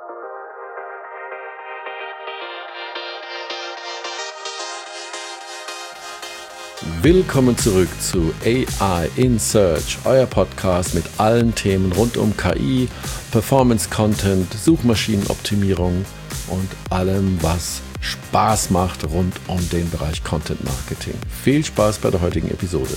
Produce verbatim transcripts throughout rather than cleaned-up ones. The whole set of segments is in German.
Willkommen zurück zu A I in Search, euer Podcast mit allen Themen rund um K I, Performance Content, Suchmaschinenoptimierung und allem, was Spaß macht rund um den Bereich Content Marketing. Viel Spaß bei der heutigen Episode.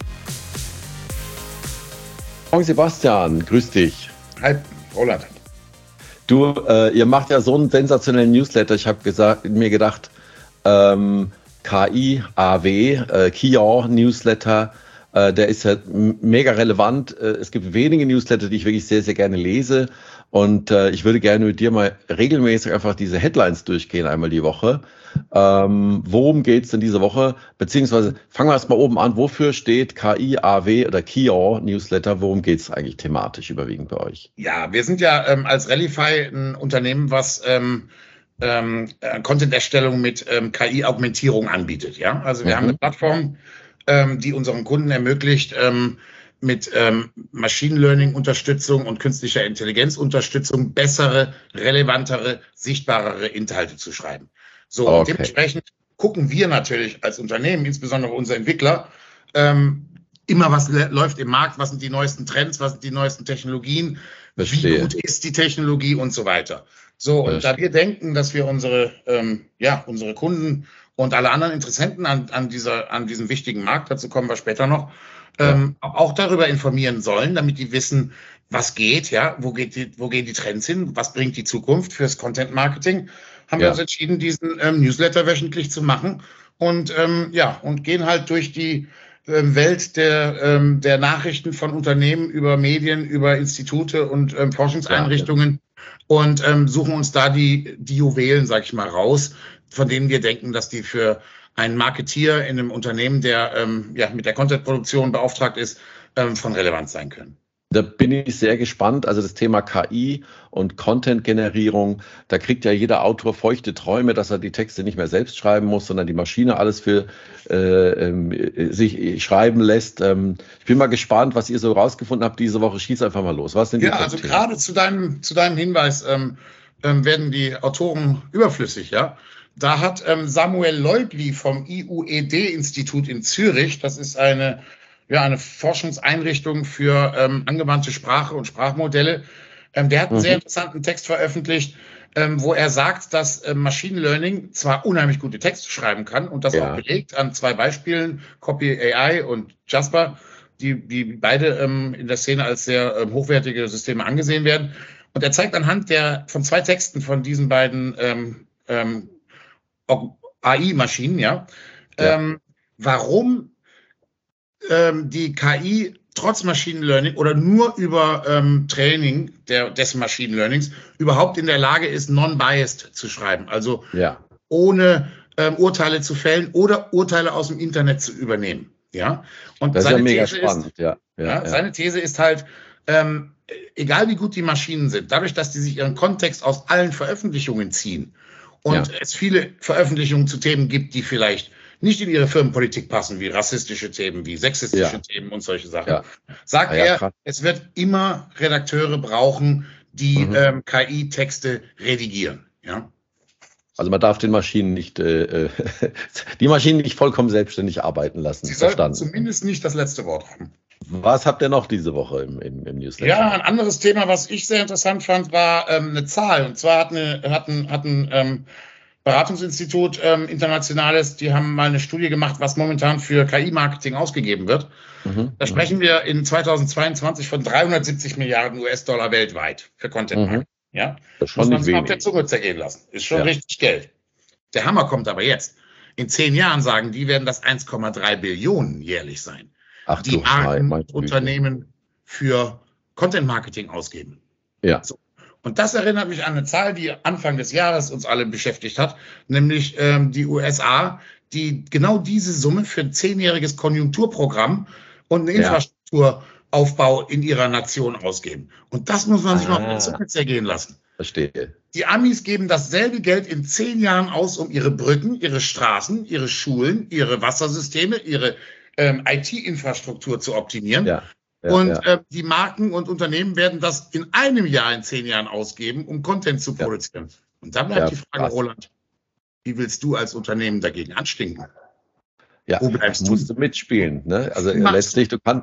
Morgen Sebastian, grüß dich. Hi, Roland. Du, äh, ihr macht ja so einen sensationellen Newsletter. Ich habe gesagt, mir gedacht, ähm, K I A W, äh, Kion Newsletter, äh, der ist ja mega relevant. Äh, es gibt wenige Newsletter, die ich wirklich sehr, sehr gerne lese. Und äh, ich würde gerne mit dir mal regelmäßig einfach diese Headlines durchgehen, einmal die Woche. Ähm, worum geht's denn diese Woche? Beziehungsweise fangen wir erst mal oben an. Wofür steht K I A W oder Kion Newsletter? Worum geht's eigentlich thematisch überwiegend bei euch? Ja, wir sind ja ähm, als Rallyfy ein Unternehmen, was ähm, ähm, Content-Erstellung mit ähm, K I-Augmentierung anbietet. Ja, also wir mhm. haben eine Plattform, ähm, die unseren Kunden ermöglicht, ähm, mit ähm, Machine Learning-Unterstützung und künstlicher Intelligenz-Unterstützung bessere, relevantere, sichtbarere Inhalte zu schreiben. So, okay. Und dementsprechend gucken wir natürlich als Unternehmen, insbesondere unsere Entwickler, ähm, immer, was läuft im Markt, was sind die neuesten Trends, was sind die neuesten Technologien, Verstehe. Wie gut ist die Technologie und so weiter. So, und Verstehe. Da wir denken, dass wir unsere, ähm, ja, unsere Kunden und alle anderen Interessenten an, an, dieser, an diesem wichtigen Markt, dazu kommen wir später noch, ähm, ja. auch darüber informieren sollen, damit die wissen, was geht, ja, wo geht die, wo gehen die Trends hin, was bringt die Zukunft fürs Content Marketing, haben ja. wir uns entschieden, diesen ähm, Newsletter wöchentlich zu machen und ähm, ja, und gehen halt durch die ähm, Welt der, ähm, der Nachrichten von Unternehmen über Medien, über Institute und ähm, Forschungseinrichtungen ja. und ähm, suchen uns da die, die Juwelen, sag ich mal, raus, von denen wir denken, dass die für einen Marketeer in einem Unternehmen, der ähm, ja mit der Content-Produktion beauftragt ist, ähm, von Relevanz sein können. Da bin ich sehr gespannt. Also das Thema K I und Content-Generierung, da kriegt ja jeder Autor feuchte Träume, dass er die Texte nicht mehr selbst schreiben muss, sondern die Maschine alles für äh, äh, sich schreiben lässt. Ähm, ich bin mal gespannt, was ihr so rausgefunden habt diese Woche. Schieß einfach mal los. Was sind die Ja, also gerade zu deinem, zu deinem Hinweis ähm, ähm, werden die Autoren überflüssig, ja. Da hat ähm, Samuel Leubli vom I U E D-Institut in Zürich, das ist eine ja, eine Forschungseinrichtung für ähm, angewandte Sprache und Sprachmodelle. Ähm, der hat einen mhm. sehr interessanten Text veröffentlicht, ähm, wo er sagt, dass ähm, Machine Learning zwar unheimlich gute Texte schreiben kann und das ja. auch belegt an zwei Beispielen, Copy A I und Jasper, die, die beide ähm, in der Szene als sehr ähm, hochwertige Systeme angesehen werden. Und er zeigt anhand der von zwei Texten von diesen beiden ähm, ähm, A I-Maschinen, ja, ja. Ähm, warum die K I trotz Machine Learning oder nur über ähm, Training der, des Machine Learnings überhaupt in der Lage ist, non-biased zu schreiben. Also ja. ohne ähm, Urteile zu fällen oder Urteile aus dem Internet zu übernehmen. Ja, und das ist seine ja mega These spannend. Ist, ja. Ja, ja, ja. Seine These ist halt, ähm, egal wie gut die Maschinen sind, dadurch, dass die sich ihren Kontext aus allen Veröffentlichungen ziehen und ja. es viele Veröffentlichungen zu Themen gibt, die vielleicht nicht in ihre Firmenpolitik passen, wie rassistische Themen, wie sexistische ja. Themen und solche Sachen, ja. sagt ja, ja, er, es wird immer Redakteure brauchen, die mhm. ähm, K I-Texte redigieren. Ja? Also man darf den Maschinen nicht, äh, die Maschinen nicht vollkommen selbstständig arbeiten lassen. Sie sollten zumindest nicht das letzte Wort haben. Was habt ihr noch diese Woche im, im, im Newsletter? Ja, ein anderes Thema, was ich sehr interessant fand, war ähm, eine Zahl. Und zwar hat, eine, hat ein, hat ein ähm, Beratungsinstitut ähm, internationales, die haben mal eine Studie gemacht, was momentan für K I-Marketing ausgegeben wird. Mhm, da sprechen mhm. wir in zweitausendzweiundzwanzig von dreihundertsiebzig Milliarden U S-Dollar weltweit für Content-Marketing. Mhm. Ja? Das muss man sich auf der Zunge zergehen lassen. Ist schon ja. richtig Geld. Der Hammer kommt aber jetzt. In zehn Jahren, sagen die, werden das eins Komma drei Billionen jährlich sein, Ach, die Marken und Unternehmen für Content-Marketing ausgeben. Ja. So. Und das erinnert mich an eine Zahl, die Anfang des Jahres uns alle beschäftigt hat, nämlich ähm, die U S A, die genau diese Summe für ein zehnjähriges Konjunkturprogramm und einen Infrastrukturaufbau in ihrer Nation ausgeben. Und das muss man sich ah, mal auf der Zunge zergehen lassen. Verstehe. Die Amis geben dasselbe Geld in zehn Jahren aus, um ihre Brücken, ihre Straßen, ihre Schulen, ihre Wassersysteme, ihre ähm, I T-Infrastruktur zu optimieren. Ja. ja, Und ja, äh, die Marken und Unternehmen werden das in einem Jahr, in zehn Jahren ausgeben, um Content zu ja, produzieren. Und da bleibt ja, die Frage, krass. Roland, wie willst du als Unternehmen dagegen anstinken? Ja, Wo bleibst musst du? du mitspielen. Ne? Also Wie äh, machst du? letztlich, du, kann,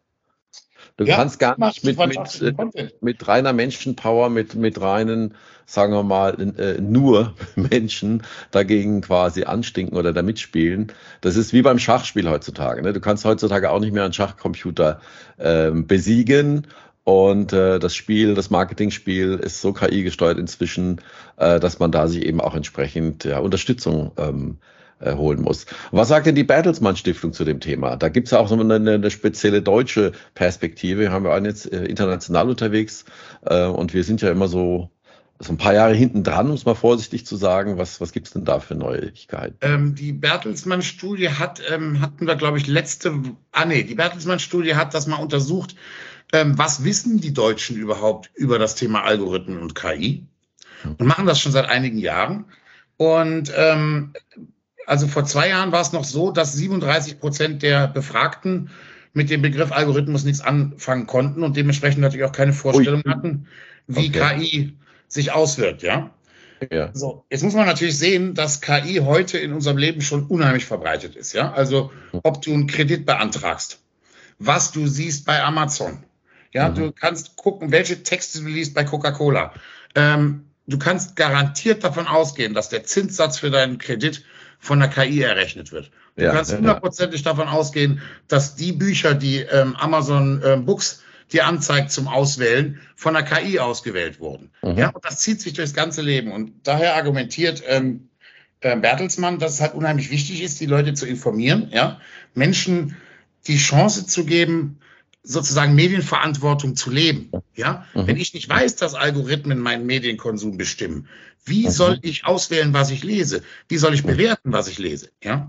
du Ja, kannst gar nicht machst du mit, mit, äh, fantastischen Content. mit reiner Menschenpower, mit, mit reinen, sagen wir mal, äh, nur Menschen dagegen quasi anstinken oder da mitspielen. Das ist wie beim Schachspiel heutzutage. Ne? Du kannst heutzutage auch nicht mehr einen Schachcomputer ähm, besiegen. Und äh, das Spiel, das Marketingspiel ist so K I gesteuert inzwischen, äh, dass man da sich eben auch entsprechend ja, Unterstützung ähm, äh, holen muss. Was sagt denn die Bertelsmann Stiftung zu dem Thema? Da gibt es ja auch so eine, eine spezielle deutsche Perspektive. Wir haben ja auch jetzt äh, international unterwegs äh, und wir sind ja immer so, so ein paar Jahre hinten dran, um es mal vorsichtig zu sagen. Was, was gibt es denn da für Neuigkeiten? Ähm, die Bertelsmann-Studie hat, ähm, hatten wir, glaube ich, letzte, ah nee, die Bertelsmann-Studie hat das mal untersucht. Ähm, was wissen die Deutschen überhaupt über das Thema Algorithmen und K I? Und machen das schon seit einigen Jahren. Und ähm, also vor zwei Jahren war es noch so, dass siebenunddreißig Prozent der Befragten mit dem Begriff Algorithmus nichts anfangen konnten und dementsprechend natürlich auch keine Ui, Vorstellung hatten, wie okay, K I sich auswirkt, ja. ja. So, jetzt muss man natürlich sehen, dass K I heute in unserem Leben schon unheimlich verbreitet ist, ja. Also, ob du einen Kredit beantragst, was du siehst bei Amazon, ja, Mhm. du kannst gucken, welche Texte du liest bei Coca-Cola. Ähm, du kannst garantiert davon ausgehen, dass der Zinssatz für deinen Kredit von der K I errechnet wird. Du Ja, kannst ja, ja. hundertprozentig davon ausgehen, dass die Bücher, die ähm, Amazon ähm, Books dir anzeigt zum Auswählen, von der K I ausgewählt wurden. Mhm. Ja, und das zieht sich durchs ganze Leben. Und daher argumentiert ähm, äh, Bertelsmann, dass es halt unheimlich wichtig ist, die Leute zu informieren, ja, Menschen die Chance zu geben, sozusagen Medienverantwortung zu leben. Ja, Mhm. wenn ich nicht weiß, dass Algorithmen meinen Medienkonsum bestimmen, wie Mhm. soll ich auswählen, was ich lese? Wie soll ich Mhm. bewerten, was ich lese? Ja.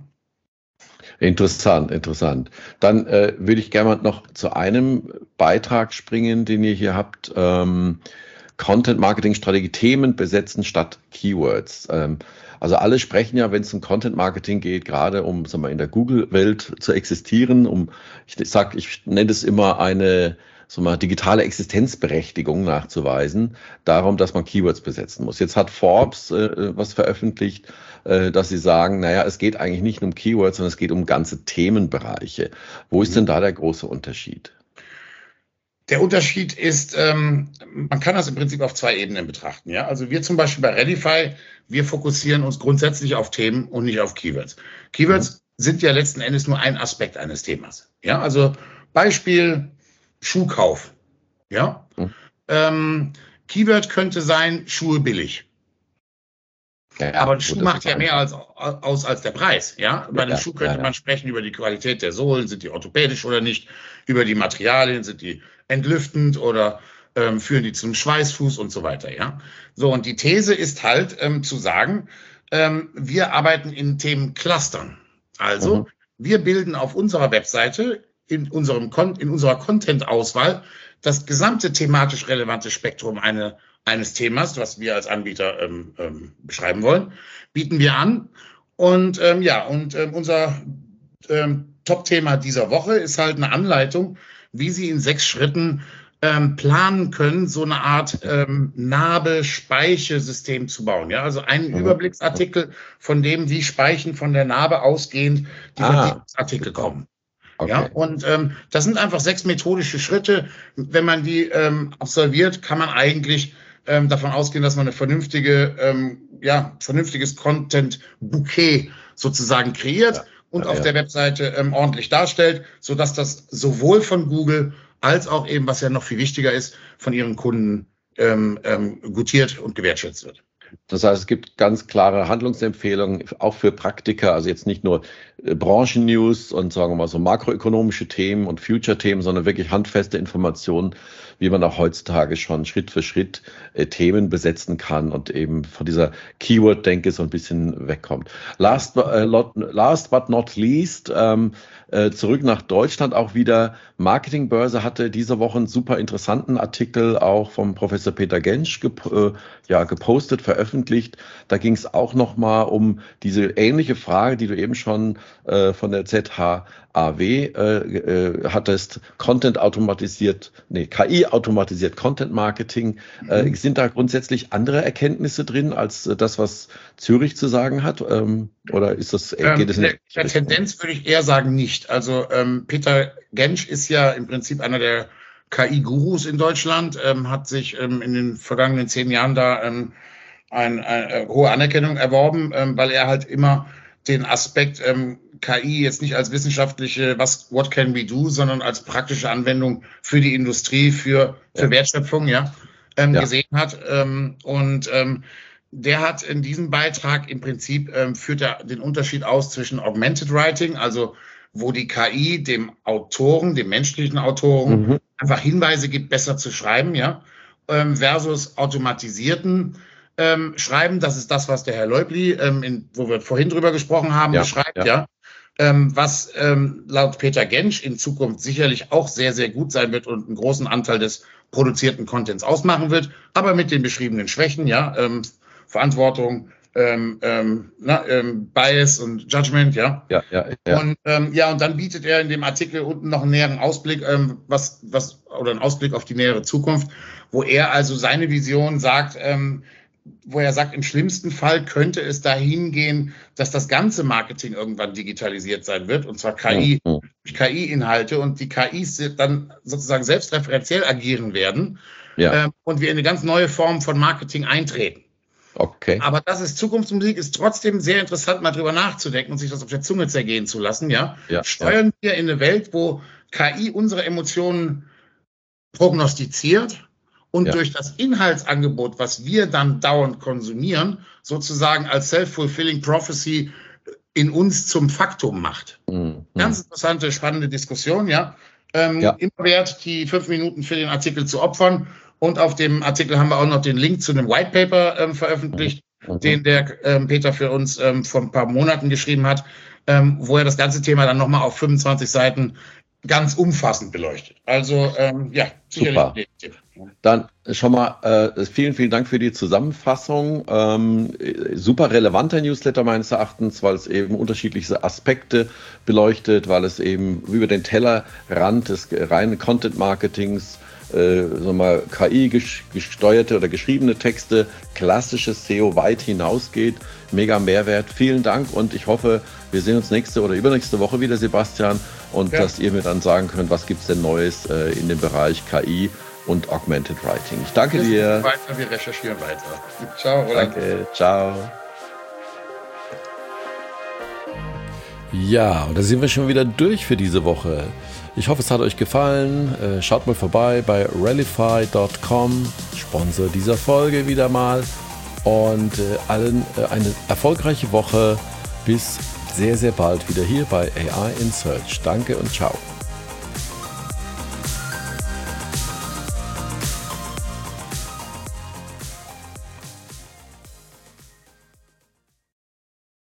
Interessant, interessant. Dann äh, würde ich gerne mal noch zu einem Beitrag springen, den ihr hier habt. Ähm, Content-Marketing-Strategie, Themen besetzen statt Keywords. Ähm, also alle sprechen ja, wenn es um Content-Marketing geht, gerade um sagen wir, in der Google-Welt zu existieren, um, ich sag, ich nenne es immer eine so mal digitale Existenzberechtigung nachzuweisen, darum, dass man Keywords besetzen muss. Jetzt hat Forbes äh, was veröffentlicht, äh, dass sie sagen, naja, es geht eigentlich nicht nur um Keywords, sondern es geht um ganze Themenbereiche. Wo ist denn da der große Unterschied? Der Unterschied ist, ähm, man kann das im Prinzip auf zwei Ebenen betrachten. Ja, also wir zum Beispiel bei Redify, wir fokussieren uns grundsätzlich auf Themen und nicht auf Keywords. Keywords mhm. sind ja letzten Endes nur ein Aspekt eines Themas. Ja, also Beispiel Schuhkauf. Ja, mhm. ähm, Keyword könnte sein Schuhe billig. Ja, aber ein Schuh macht ja mehr als, aus als der Preis. Ja, bei einem ja, Schuh könnte ja, ja. man sprechen über die Qualität der Sohlen, sind die orthopädisch oder nicht, über die Materialien, sind die entlüftend oder ähm, führen die zum Schweißfuß und so weiter. Ja, so und die These ist halt ähm, zu sagen, ähm, wir arbeiten in Themenclustern. Also mhm. wir bilden auf unserer Webseite in unserem Kon in unserer Content-Auswahl das gesamte thematisch relevante Spektrum eine eines Themas, was wir als Anbieter ähm, ähm, beschreiben wollen, bieten wir an. Und ähm, ja, und ähm, unser ähm, Top-Thema dieser Woche ist halt eine Anleitung, wie Sie in sechs Schritten ähm, planen können, so eine Art ähm, Narbe-Speiche-System zu bauen. Ja, also einen mhm. Überblicksartikel von dem, wie Speichen von der Narbe ausgehend die ah, Verdienungsartikel kommen. Okay. Ja, und ähm, das sind einfach sechs methodische Schritte. Wenn man die ähm, absolviert, kann man eigentlich ähm, davon ausgehen, dass man eine vernünftige, ähm, ja, vernünftiges Content-Bouquet sozusagen kreiert ja, und ja, auf ja. der Webseite ähm, ordentlich darstellt, sodass das sowohl von Google als auch eben, was ja noch viel wichtiger ist, von ihren Kunden ähm, ähm, gutiert und gewertschätzt wird. Das heißt, es gibt ganz klare Handlungsempfehlungen, auch für Praktiker, also jetzt nicht nur äh, Branchen-News und sagen wir mal so makroökonomische Themen und Future-Themen, sondern wirklich handfeste Informationen, wie man auch heutzutage schon Schritt für Schritt äh, Themen besetzen kann und eben von dieser Keyword-Denke so ein bisschen wegkommt. Last, äh, last but not least, ähm, äh, zurück nach Deutschland auch wieder. Marketingbörse hatte diese Woche einen super interessanten Artikel auch vom Professor Peter Gensch gep äh, ja, gepostet, veröffentlicht. veröffentlicht. Da ging es auch nochmal um diese ähnliche Frage, die du eben schon äh, von der Z H A W äh, äh, hattest. Content automatisiert, nee, K I automatisiert Content Marketing. Mhm. Äh, sind da grundsätzlich andere Erkenntnisse drin als äh, das, was Zürich zu sagen hat? Ähm, oder ist das, äh, geht es ähm, nicht? Der Tendenz würde ich eher sagen nicht. Also ähm, Peter Gentsch ist ja im Prinzip einer der K I-Gurus in Deutschland, ähm, hat sich ähm, in den vergangenen zehn Jahren da ähm, eine, eine hohe Anerkennung erworben, ähm, weil er halt immer den Aspekt ähm, K I jetzt nicht als wissenschaftliche, was, what can we do, sondern als praktische Anwendung für die Industrie, für, für ja. Wertschöpfung, ja, ähm, ja. gesehen hat. Ähm, und ähm, der hat in diesem Beitrag im Prinzip, ähm, führt er den Unterschied aus zwischen Augmented Writing, also wo die K I dem Autoren, dem menschlichen Autoren, mhm. einfach Hinweise gibt, besser zu schreiben, ja, ähm, versus automatisierten ähm, Schreiben. Das ist das, was der Herr Leubli, ähm, in, wo wir vorhin drüber gesprochen haben, ja, beschreibt, ja. ja. Ähm, was ähm, laut Peter Gentsch in Zukunft sicherlich auch sehr, sehr gut sein wird und einen großen Anteil des produzierten Contents ausmachen wird, aber mit den beschriebenen Schwächen, ja, ähm, Verantwortung, Ähm, ähm, na, ähm, Bias und Judgment, ja. Ja, ja, ja. Und ähm, ja, und dann bietet er in dem Artikel unten noch einen näheren Ausblick, ähm, was, was, oder einen Ausblick auf die nähere Zukunft, wo er also seine Vision sagt, ähm, wo er sagt, im schlimmsten Fall könnte es dahin gehen, dass das ganze Marketing irgendwann digitalisiert sein wird, und zwar K I, mhm. K I-Inhalte, und die K Is dann sozusagen selbstreferenziell agieren werden, ja. ähm, und wir in eine ganz neue Form von Marketing eintreten. Okay. Aber das ist Zukunftsmusik, ist trotzdem sehr interessant, mal drüber nachzudenken und sich das auf der Zunge zergehen zu lassen. Ja? Ja, Steuern ja. wir in eine Welt, wo K I unsere Emotionen prognostiziert und ja. durch das Inhaltsangebot, was wir dann dauernd konsumieren, sozusagen als self-fulfilling prophecy in uns zum Faktum macht. Mhm. Ganz interessante, spannende Diskussion. Ja? Ähm, ja. Immer wert, die fünf Minuten für den Artikel zu opfern. Und auf dem Artikel haben wir auch noch den Link zu einem White Paper ähm, veröffentlicht, mhm. den der ähm, Peter für uns ähm, vor ein paar Monaten geschrieben hat, ähm, wo er das ganze Thema dann nochmal auf fünfundzwanzig Seiten ganz umfassend beleuchtet. Also ähm, ja, sicherlich ein Tipp. Dann schon mal äh, vielen, vielen Dank für die Zusammenfassung. Ähm, super relevanter Newsletter meines Erachtens, weil es eben unterschiedliche Aspekte beleuchtet, weil es eben über den Tellerrand des reinen Content-Marketings Äh, sagen wir mal, K I gesteuerte oder geschriebene Texte, klassisches S E O weit hinausgeht. Mega Mehrwert. Vielen Dank, und ich hoffe, wir sehen uns nächste oder übernächste Woche wieder, Sebastian, und ja. dass ihr mir dann sagen könnt, was gibt es denn Neues äh, in dem Bereich K I und Augmented Writing. Ich danke wir dir. Weiter, wir recherchieren weiter. Ciao, Roland. Danke, ciao. Ja, und da sind wir schon wieder durch für diese Woche. Ich hoffe, es hat euch gefallen. Schaut mal vorbei bei rallify Punkt com, Sponsor dieser Folge wieder mal. Und allen eine erfolgreiche Woche. Bis sehr, sehr bald wieder hier bei A I in Search. Danke und ciao.